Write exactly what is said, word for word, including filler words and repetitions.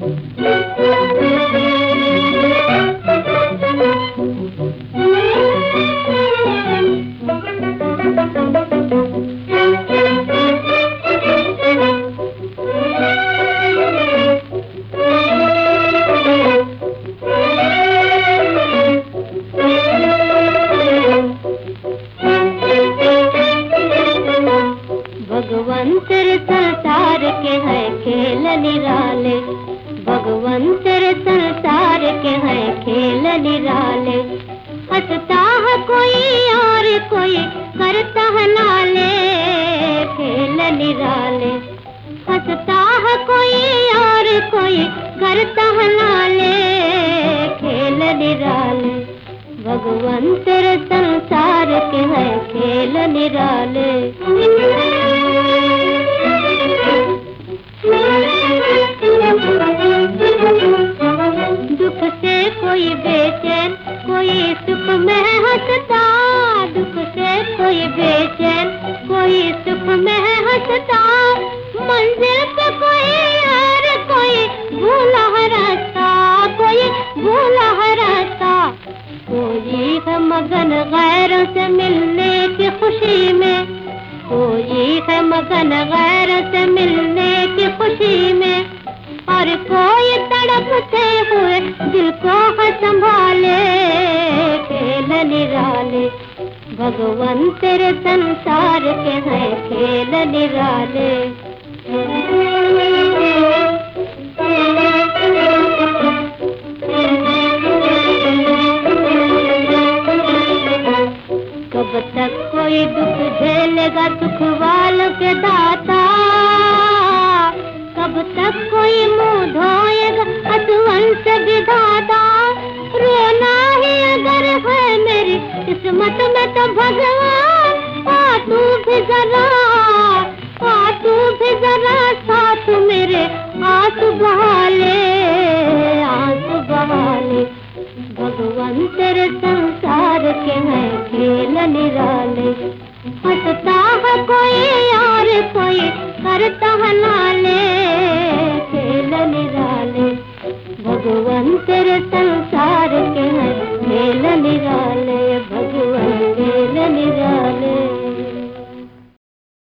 भगवान तेरे संसार के है खेल निराले, भगवान तेरे संसार के है खेल निराले। हंसता है कोई और कोई करता है नाले, खेल निराले। हंसता है कोई और कोई करता है नाले, खेल निराले। भगवान तेरे संसार के है खेल निराले। दुख से कोई बेचैन कोई सुख में हंसता, दुख से कोई बेचैन कोई सुख में हंसता। मंजिल पे कोई और कोई भूला है रास्ता, कोई भूला है रास्ता। कोई है मगन गैरों से मिलने की खुशी में, कोई है मगन गैरों से मिलने की खुशी में। और कोई तड़पते हुए दिल को है संभाले, खेल निराले। भगवान तेरे संसार के हैं खेल निराले। कब तक कोई दुख झेलेगा सुख वालों के दाता, कब तक कोई मुंह धोएगा हंसुअन से विधाता। रोना ही अगर है मेरी किस्मत में तो भगवान आ तू भी जरा, आ तू भी जरा साथ मेरे आंसू बहा ले, आंसू बहा ले। भगवान तेरे संसार के हैं खेल निराले। हंसता है कोई और कोई करता है ना